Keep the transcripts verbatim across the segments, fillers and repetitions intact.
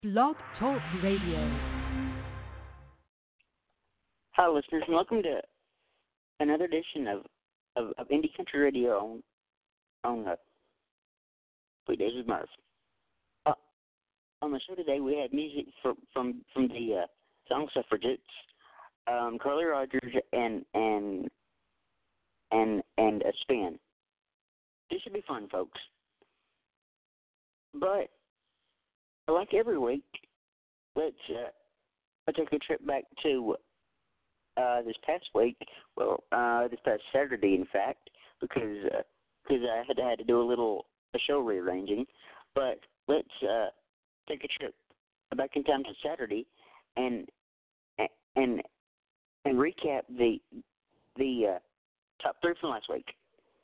Blog Talk Radio. Hi, listeners, and welcome to another edition of, of, of Indie Country Radio on, on uh, Weekdays with Murph. Uh, on the show today, we have music from from, from the uh, Song Suffragettes, um, Carly Rogers, and and and and a spin. This should be fun, folks. But like every week, let's uh, take a trip back to uh, this past week. Well, uh, this past Saturday, in fact, because uh, because I had had to do a little a show rearranging. But let's uh, take a trip back in time to Saturday and and and recap the the uh, top three from last week.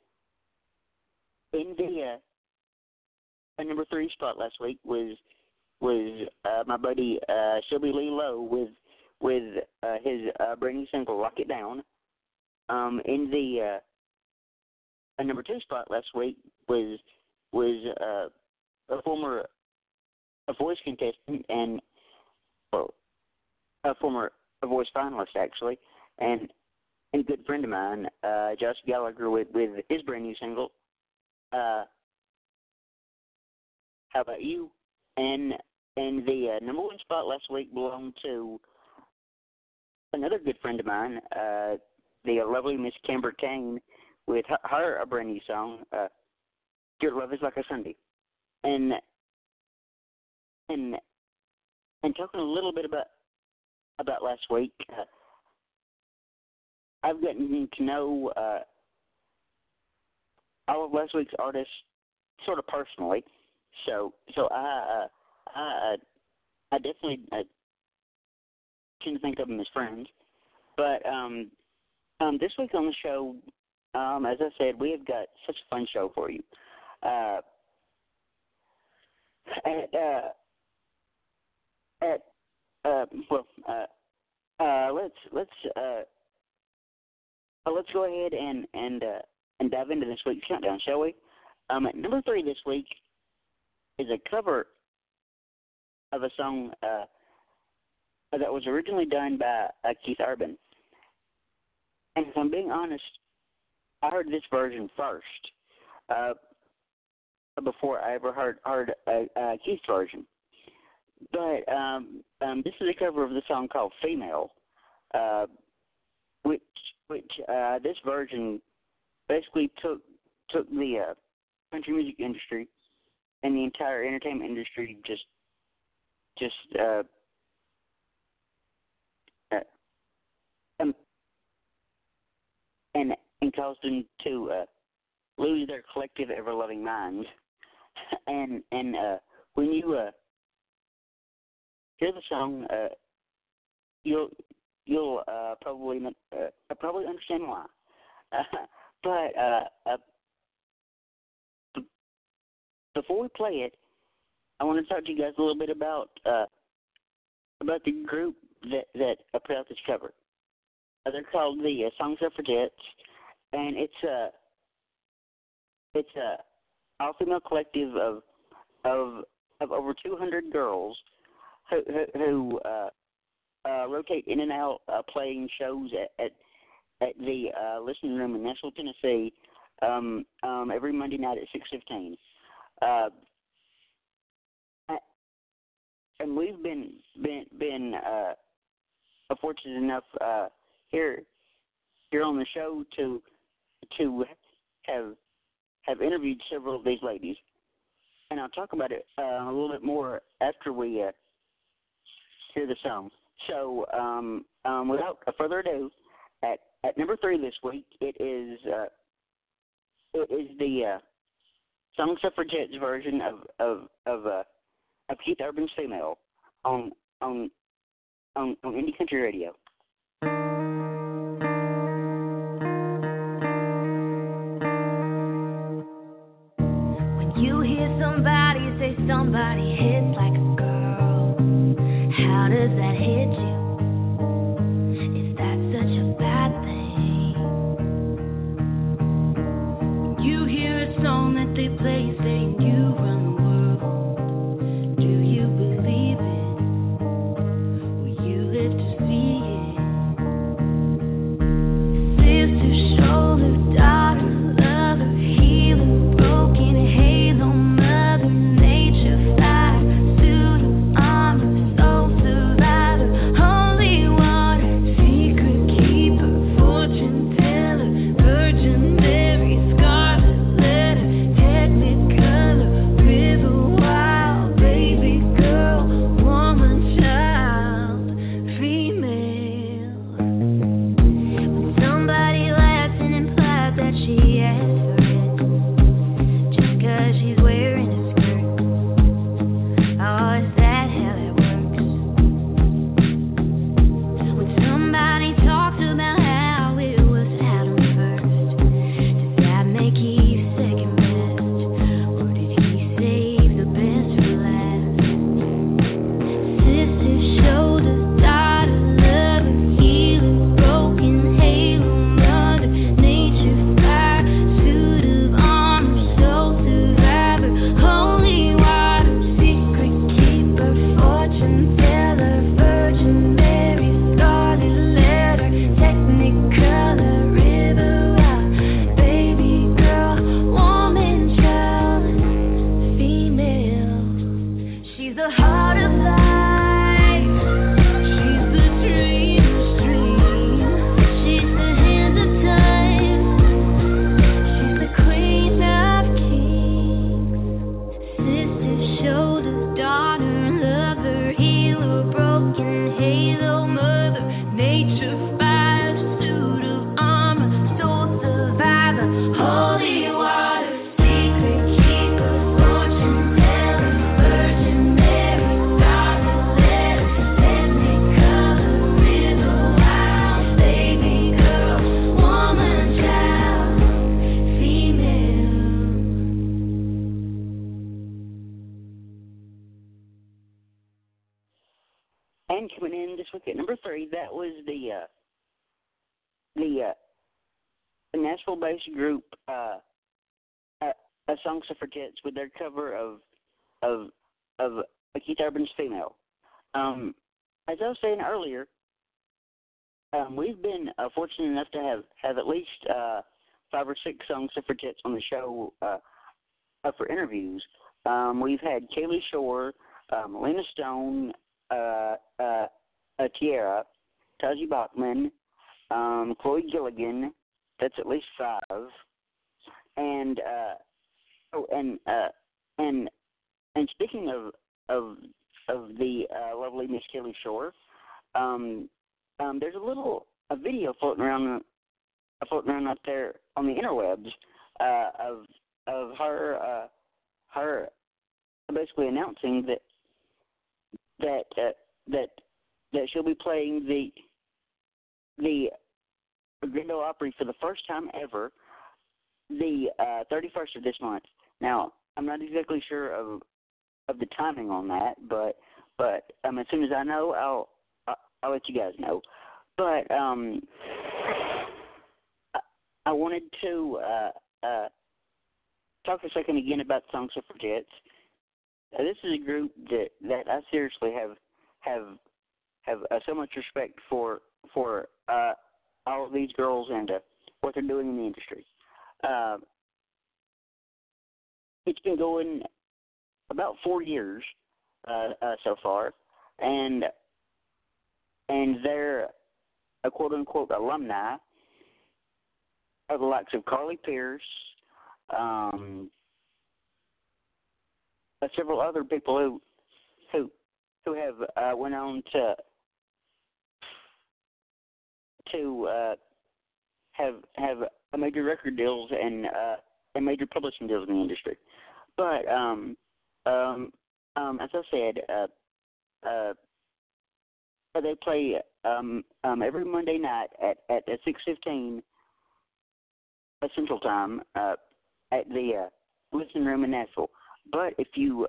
In the uh, number three spot last week was was uh, my buddy uh, Shelby Lee Lowe with with uh, his uh, brand new single "Lock It Down." Um, in the uh, number two spot last week was was uh, a former a voice contestant and well, a former a voice finalist actually, and and a good friend of mine, uh, Josh Gallagher, with with his brand new single. Uh, how about you? And and the uh, number one spot last week belonged to another good friend of mine, uh, the lovely Miss Kimber Kane, with her, her a brand new song, uh, "Your Love Is Like a Sunday." And and and talking a little bit about about last week, uh, I've gotten to know uh, all of last week's artists sort of personally. So, so I, uh, I, uh, I definitely uh, tend to think of them as friends. But um, um, this week on the show, um, as I said, we have got such a fun show for you. Uh, at, uh, at uh, well, uh, uh, let's let's uh, uh, let's go ahead and and uh, and dive into this week's countdown, shall we? Um, at number three this week is a cover of a song uh, that was originally done by uh, Keith Urban. And if I'm being honest, I heard this version first uh, before I ever heard, heard uh, uh, Keith's version. But um, um, this is a cover of the song called "Female," uh, which which uh, this version basically took took the uh, country music industry and the entire entertainment industry just, just, uh, uh um, and and caused them to uh, lose their collective, ever-loving minds. and and uh, when you uh, hear the song, uh, you'll you'll uh, probably uh, probably understand why. Uh, but uh, uh, before we play it, I want to talk to you guys a little bit about uh, about the group that that uh, put out this cover. Uh, they're called the uh, Song Suffragettes, and it's a it's a all female collective of of of over two hundred girls who who, who uh, uh, rotate in and out uh, playing shows at at, at the uh, listening room in Nashville, Tennessee, um, um, every Monday night at six fifteen. Uh, and we've been been been uh, fortunate enough uh, here here on the show to to have have interviewed several of these ladies, and I'll talk about it uh, a little bit more after we uh, hear the song. So, um, um, without further ado, at at number three this week, it is uh, it is the uh, Song Suffragettes version of of of, uh, of Keith Urban's "Female" on on on, on Indie Country Radio. When you hear somebody say somebody hits like a girl, how does that hit you? Is that such a bad thing? You hear a song that they play saying you run the world. Do you believe it? And coming in this week at number three, that was the uh, the uh, Nashville-based group uh, uh, uh, Song Suffragettes with their cover of of of Keith Urban's "Female." Um, as I was saying earlier, um, we've been uh, fortunate enough to have have at least uh, five or six Song Suffragettes on the show uh, uh, for interviews. Um, we've had Kaylee Shore, um, Lena Stone, uh, uh, uh, Tierra, Taji Bachman, um, Chloe Gilligan. That's at least five. And uh, oh, and uh, and and speaking of of of the uh, lovely Miss Kaylee Shore, um, um, there's a little a video floating around uh, floating around out there on the interwebs uh, of of her uh, her basically announcing that that uh, that that she'll be playing the the Grand Ole Opry for the first time ever, the uh, thirty-first of this month. Now, I'm not exactly sure of of the timing on that, but but um, as soon as I know, I'll I'll, I'll let you guys know. But um, I, I wanted to uh, uh, talk a second again about Song Suffragettes. Uh, this is a group that, that I seriously have have have uh, so much respect for for uh, all of these girls and uh, what they're doing in the industry. Uh, it's been going about four years uh, uh, so far, and and they're a quote unquote alumni of the likes of Carly Pearce, um, uh, several other people who who who have uh, went on to to uh, have have a major record deals and uh, and major publishing deals in the industry. But um, um, um, as I said, uh, uh, they play um, um, every Monday night at at, at six fifteen Central Time uh, at the uh, Listening Room in Nashville. But if you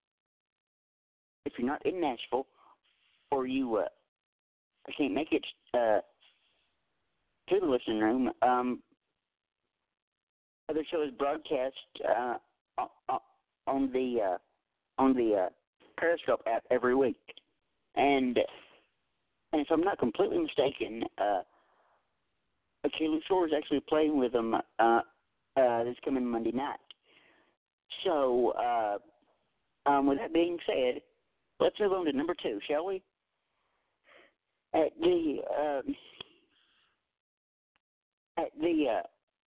if you're not in Nashville or you uh, can't make it uh, to the Listening Room, um, the show is broadcast uh, on the uh, on the uh, Periscope app every week, and and if I'm not completely mistaken, uh, Kaylee Shore is actually playing with them uh, uh, this coming Monday night. So, uh, um, with that being said, let's move on to number two, shall we? At the um, at the uh,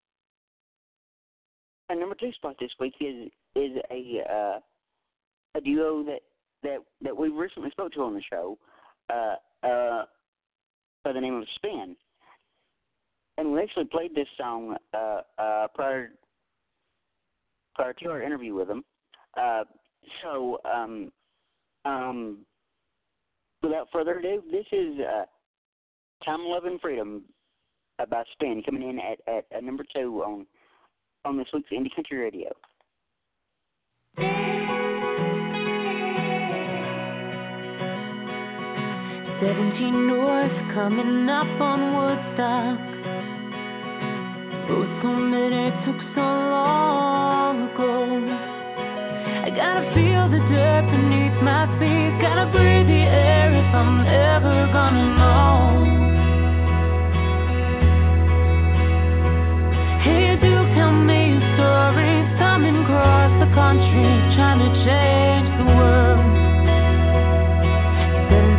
at number two spot this week is is a uh, a duo that, that that we recently spoke to on the show uh, uh, by the name of Spin, and we actually played this song uh, uh, prior. prior to our interview with them. Uh, so, um, um, without further ado, this is uh, Time, Love, and Freedom uh, by Spin, coming in at, at, at number two on on this week's Indie Country Radio. seventeen North, coming up on Woodstock. Oh, so many took so long ago. I gotta feel the dirt beneath my feet. Gotta breathe the air if I'm ever gonna know. Hey, do tell me stories. Coming across the country, trying to change the world.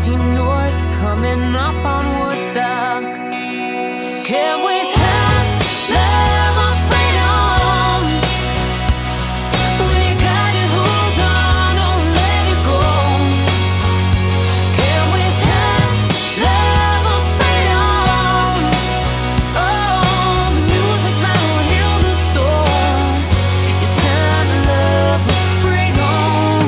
you know it's coming up on Woodstock. Can we have love or freedom? When you got it, hold on, don't let it go. Can we have love or freedom? Oh, the music that will heal the soul. It's time to love or freedom.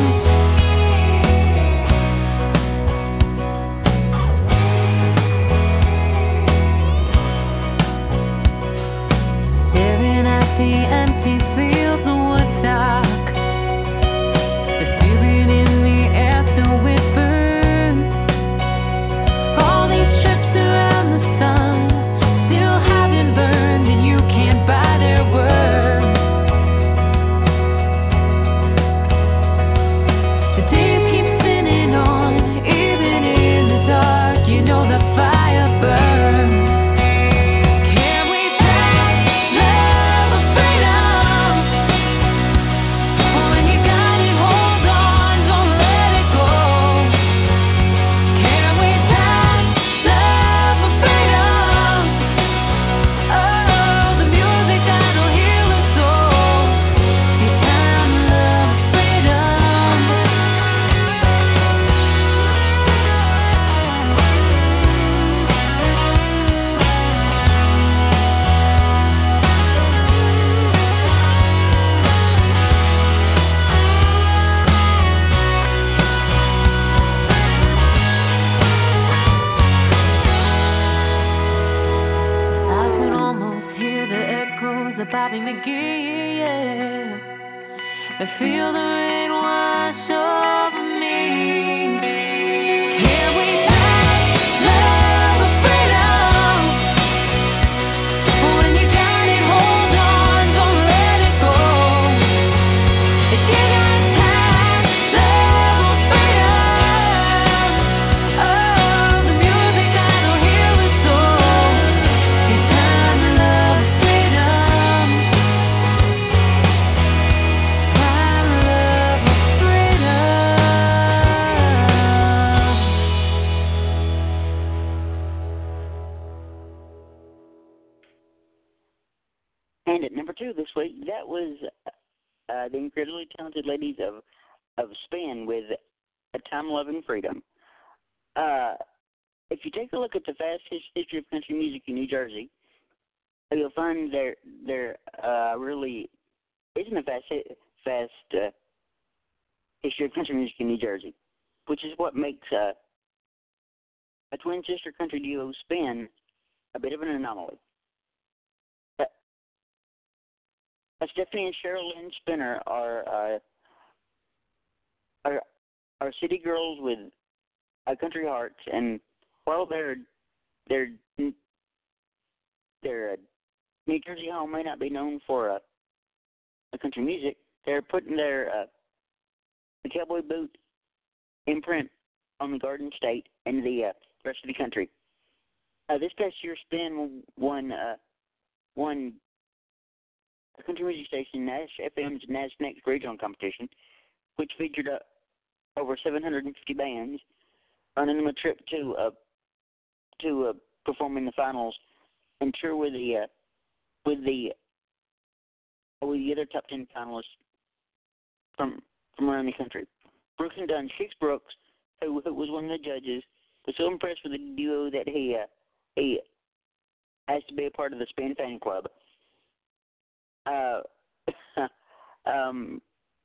Staring at the empty fields of Woodstock, the spirit in the air till it burns. All these trips around the sun still haven't burned, and you can't buy their words. The days keep spinning on, even in the dark, you know the fire burns. Can we have love or freedom? When you got it, hold on, don't let it go. Can we have love or freedom? Oh, the music that'll heal the soul. It's time to love freedom. I can almost hear the echoes of Bobby McGee, yeah. I feel the rain wash over me. Can we have love or freedom? When you got it, hold on, don't let it go. If you got time, love or freedom. Oh, the music that'll heal the soul. It's time to love freedom. Time to love freedom. And at number two this week, that was uh, the incredibly talented ladies of of Spin with "A Time Loving Freedom." Uh, if you take a look at the fast his- history of country music in New Jersey, you'll find there there uh, really isn't a fast hi- fast uh, history of country music in New Jersey, which is what makes uh, a twin sister country duo Spin a bit of an anomaly. Uh, uh, Stephanie and Cheryl Lynn Spinner are uh, are are city girls with uh, country hearts, and while their their their uh, New Jersey home may not be known for uh, uh, country music, they're putting their uh, the cowboy boot imprint on the Garden State and the uh, rest of the country. Uh, this past year, Spin won uh, won a country music station Nash F M's Nash Next regional competition, which featured uh, over seven hundred fifty bands, earning them a trip to uh, to uh, perform in the finals and tour with the uh, with the uh, with the other top ten finalists from from around the country. Brooks and Dunn, Six Brooks, who, who was one of the judges, was so impressed with the duo that he uh, he asked to be a part of the Spin fan club. Uh, um,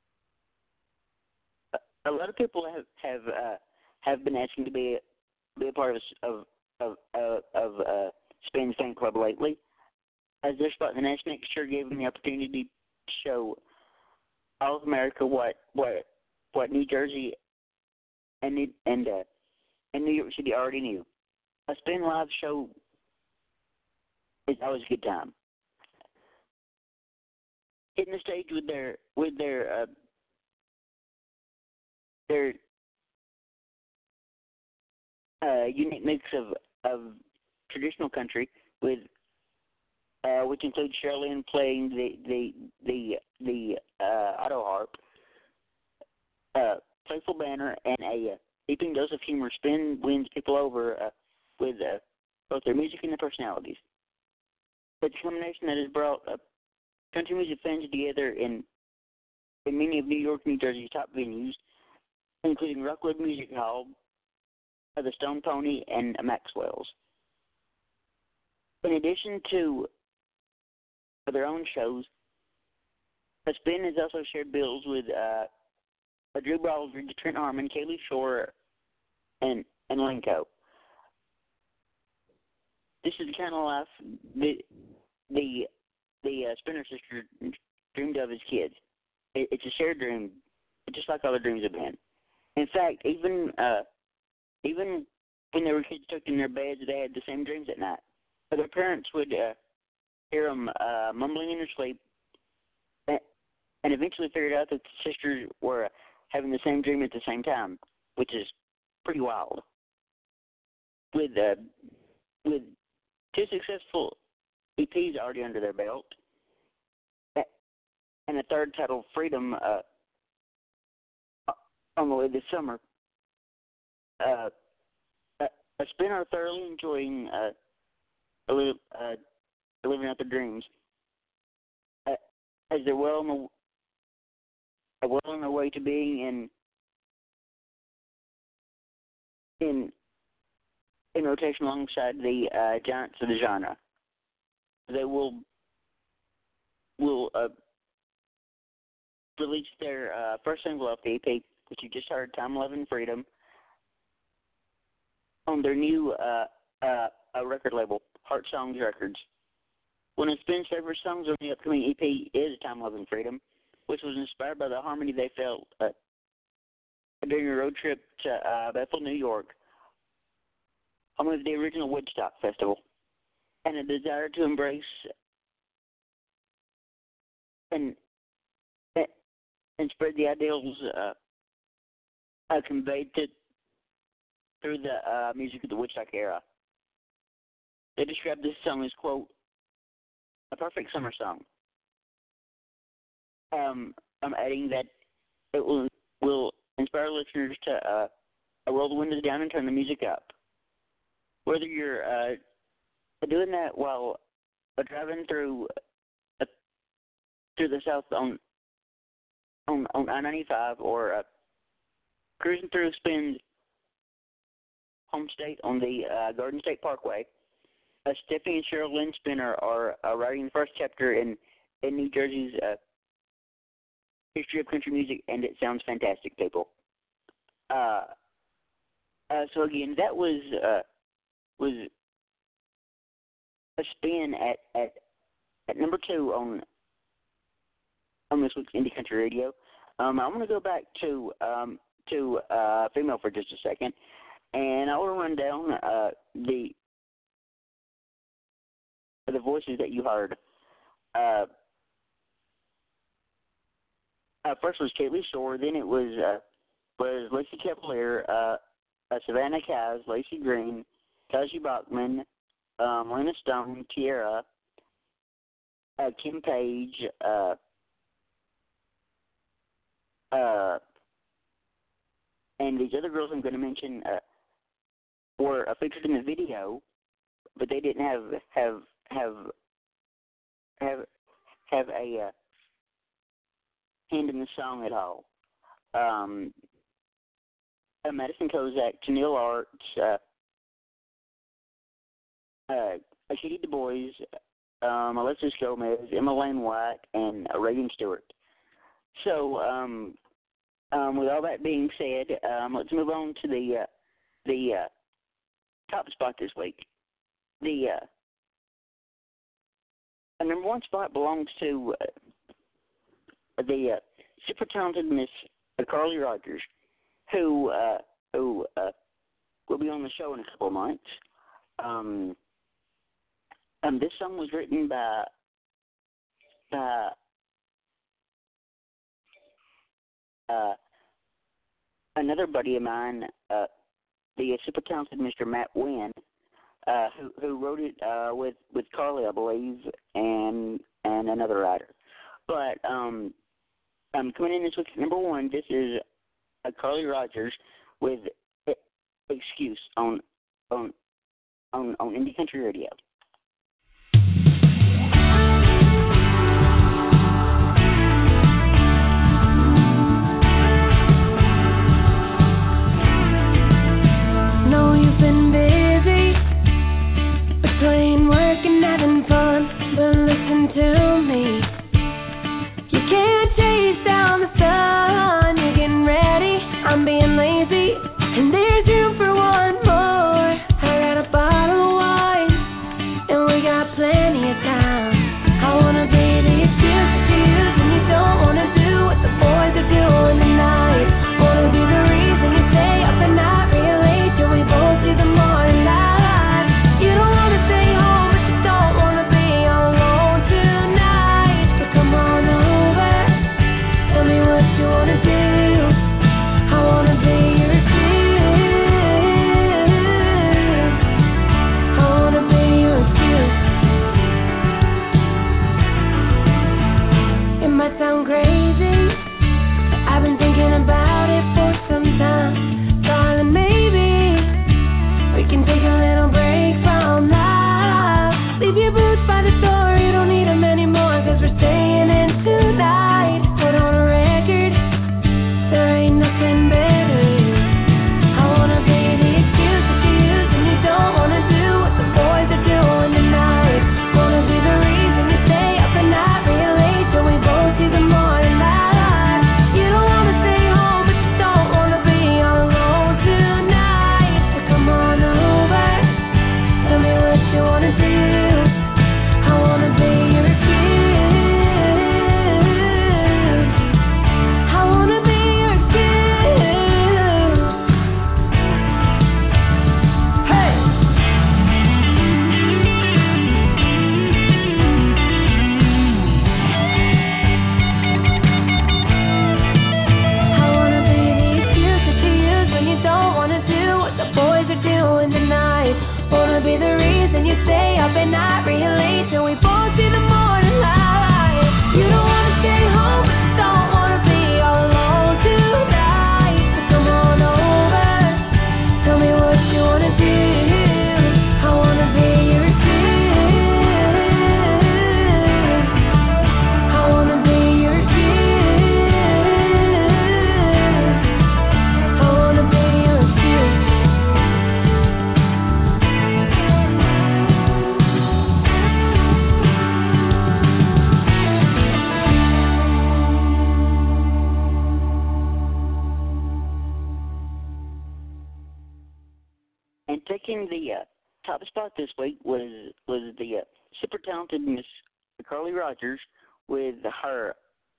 a lot of people have have uh, have been asking to be a, be a part of of of uh, of uh, Spin's fan club lately, as their spot in the National Next sure gave them the opportunity to show all of America what what what New Jersey and New, and uh, and New York City already knew. A Spin live show is always a good time. Hitting the stage with their with their uh, their uh, unique mix of of traditional country with uh, which includes Cheryl playing the the the the uh, auto harp, uh, playful banner, and a uh, deeping dose of humor, Spin wins people over uh, with uh, both their music and their personalities. It's a combination that has brought uh, country music fans together in, in many of New York, New Jersey's top venues, including Rockwood Music Hall, uh, the Stone Pony, and uh, Maxwell's. In addition to their own shows, uh, Spin has also shared bills with uh, Drew Baldridge, Trent Harmon, Kaylee Shore, and and Lenko. This is the kind of life the the the uh, Spinner sisters dreamed of as kids. It, it's a shared dream, just like all their dreams have been. In fact, even uh, even when they were kids tucked in their beds, they had the same dreams at night. But their parents would uh, hear them uh, mumbling in their sleep, and, and eventually figured out that the sisters were having the same dream at the same time, which is pretty wild. With uh, with two successful E Ps already under their belt, and a third titled Freedom uh, on the way this summer, uh, uh, Spin are thoroughly enjoying uh, li- uh, living out their dreams, uh, as they're well on the uh, well on their way to being in in in rotation alongside the uh, giants of the genre. They will will uh, release their uh, first single off the E P, which you just heard, Time, Love, and Freedom, on their new uh, uh, uh, record label, Heart Songs Records. One of Spin's favorite songs on the upcoming E P is Time, Love, and Freedom, which was inspired by the harmony they felt uh, during a road trip to uh, Bethel, New York, home of the original Woodstock Festival, and a desire to embrace and and spread the ideals uh, uh, conveyed to, through the uh, music of the Woodstock era. They describe this song as, quote, a perfect summer song. Um, I'm adding that it will will inspire listeners to uh, roll the windows down and turn the music up. Whether you're uh, doing that while uh, driving through uh, through the south on on, on I ninety-five or uh, cruising through Spin's home state on the uh, Garden State Parkway, uh, Stephanie and Cheryl Lynn Spinner are uh, writing the first chapter in, in New Jersey's uh, history of country music, and it sounds fantastic, people. Uh, uh, so again, that was uh, was a spin at, at at number two on on this week's Indie Country Radio. Um, I want to go back to um, to uh, female for just a second, and I want to run down uh, the the voices that you heard. Uh, uh, first was Kaylee Shore, then it was uh, was Lacey Cavalier, uh, uh, Savannah Kaz, Lacey Green, Taji Bachman, um, Lena Stone, Tierra, uh, Kim Page, uh, uh, and these other girls I'm going to mention uh, were uh, featured in the video, but they didn't have have have have have a uh, hand in the song at all. Um, uh, Madison Kozak, Tennille Arts, uh, uh, Ashidi Du Bois, um, Alexis Gomez, Emma Lane White, and uh, Reagan Stewart. So, um, um, with all that being said, um, let's move on to the uh, the uh, top spot this week. The uh, uh, number one spot belongs to uh, the uh, super talented Miss uh, Carly Rogers, who uh, who uh, will be on the show in a couple of months. Um, um, this song was written by by uh, another buddy of mine, uh, the super talented Mister Matt Wynn, uh, who who wrote it uh, with with Carly, I believe, and and another writer. But um, um, coming in this week at number one, this is uh, Carly Rogers with on on on on Indie Country Radio. Know you've been busy between work and having fun, but listen to me. You can't chase down the sun. You're getting ready. I'm being lazy, and there's room for one more. I got a bottle of wine, and we got plenty of time. I wanna be the excuse that you use when you don't wanna do what the boys are doing tonight. Wanna be the reason you stay up and not real late till we both see the morning light. You don't wanna stay home, but you don't wanna be alone tonight. So come on over, tell me what you wanna do. I wanna be your excuse. I wanna be your excuse. It might sound crazy, but I've been thinking about it for some time. Darling, maybe we can take a little break from life. Leave your boots by the door, you don't need them anymore, cause we're staying in tonight. Put on a record, there ain't nothing better. I wanna be the excuse that you use when you don't wanna do what the boys are doing tonight. Wanna be the reason you stay up and not real late till we both see the morning light. You don't wanna stay home, but you don't wanna be alone tonight. So come on over, tell me what you wanna do. I wanna be your excuse. I wanna be your excuse. Hey! I wanna be the excuse that you use when you don't wanna do what the boys are doing tonight. Wanna be the reason you stay up and not real late till we both see the morning light. You don't wanna stay home, but you don't wanna be alone tonight. So come on over, tell me what you wanna do. I wanna be your excuse. I wanna be your excuse. I wanna be your excuse. And taking the uh, top spot this week was was the uh, super talented Miss Carly Rogers with her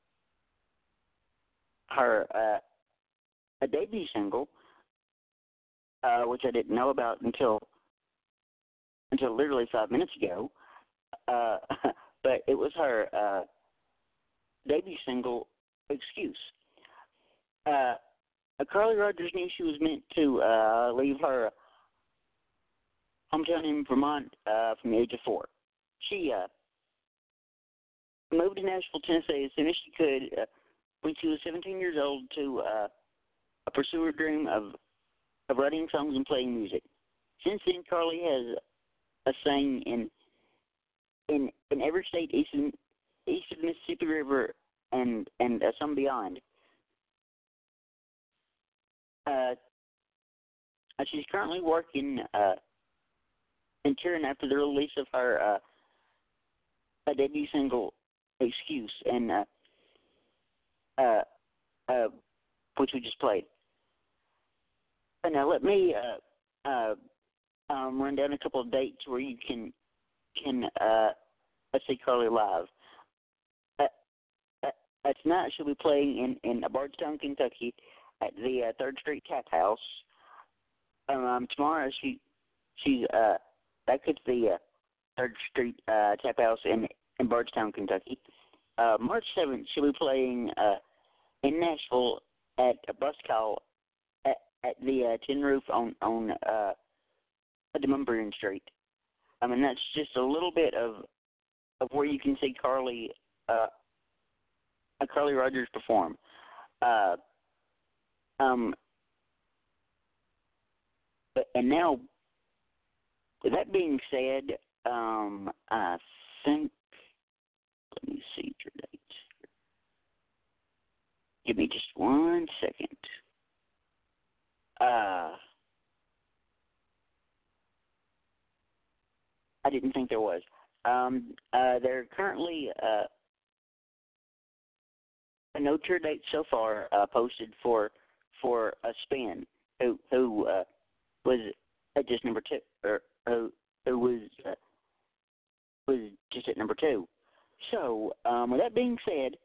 her uh, a debut single, uh, which I didn't know about until until literally five minutes ago. Uh, but it was her uh, debut single, "Excuse." Uh, Carly Rogers knew she was meant to uh, leave her hometown in Vermont uh, from the age of four. She uh, moved to Nashville, Tennessee as soon as she could uh, when she was seventeen years old to uh, pursue her dream of, of writing songs and playing music. Since then, Carly has uh, sang in in in every state east of, east of the Mississippi River and and uh, some beyond. Uh, she's currently working uh, in Turin after the release of her uh, a debut single, "Excuse," and uh, uh, uh, which we just played. And now let me uh, uh, um, run down a couple of dates where you can can uh, see Carly live. Uh, uh, uh, tonight she'll be playing in in Bardstown, Kentucky, at the uh, Third Street Tap House. Um, tomorrow she she's uh, back at the uh, Third Street uh, Tap House in in Bardstown, Kentucky. Uh, March seventh she'll be playing uh, in Nashville at a bus call at, at the uh, Tin Roof on on uh, Demumbrian Street. I mean, that's just a little bit of of where you can see Carly uh, Carly Rogers perform. Uh, um, but and now, with that being said, um, I think, let me see your dates. Give me just one second. Uh, I didn't think there was. Um, uh, there currently uh, no tour dates so far uh, posted for for a spin who who uh, was at just number two or who who was uh, was just at number two. So um, with that being said,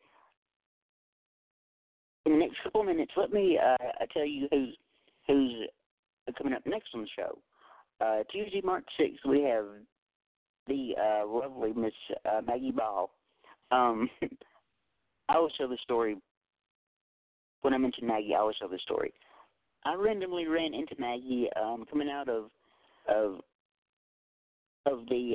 in the next couple of minutes, let me uh, tell you who's who's coming up next on the show. Uh, Tuesday, March sixth, we have the uh, lovely Miss uh, Maggie Ball. Um, I always tell the story, when I mention Maggie, I always tell the story. I randomly ran into Maggie um, coming out of of of the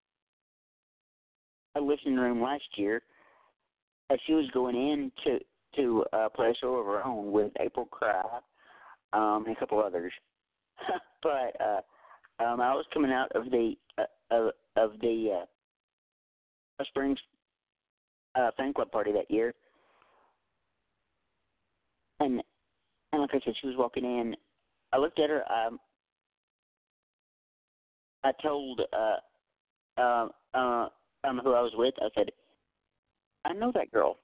uh, listening room last year as she was going in to, to uh, play a show of her own with April Cry um, and a couple others. but uh, um, I was coming out of the uh, of, of the uh, Springs uh, fan club party that year, and and like I said, she was walking in. I looked at her. Um, I told uh, uh, uh, um, who I was with. I said, "I know that girl,"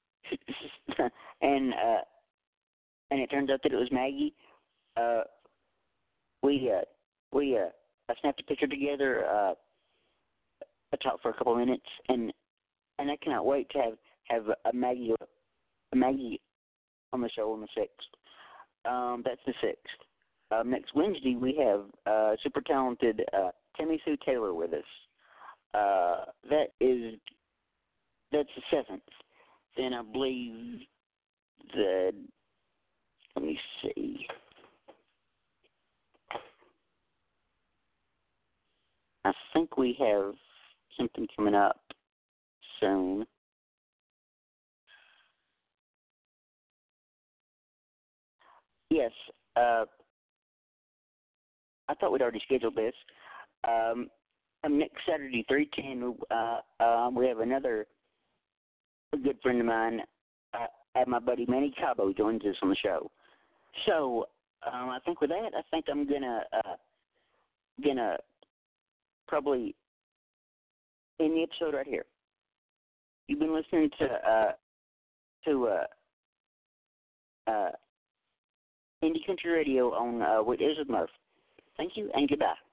and uh, and it turns out that it was Maggie. Uh, we uh, we uh, I snapped a picture together. Uh, I talked for a couple of minutes, and and I cannot wait to have have a Maggie a Maggie on the show on the sixth. Um, that's the sixth. Um, next Wednesday we have uh, super talented uh, Tammy Sue Taylor with us. Uh, that is that's the seventh. Then I believe the let me see. I think we have something coming up soon. Yes, uh, I thought we'd already scheduled this. Um, next Saturday, three ten, uh, um, we have another good friend of mine, uh, and my buddy Manny Cabo joins us on the show. So um, I think with that, I think I'm gonna uh, gonna probably end the episode right here. You've been listening to uh, to uh, uh, Indie Country Radio on uh, What Is With Murph. Thank you and goodbye.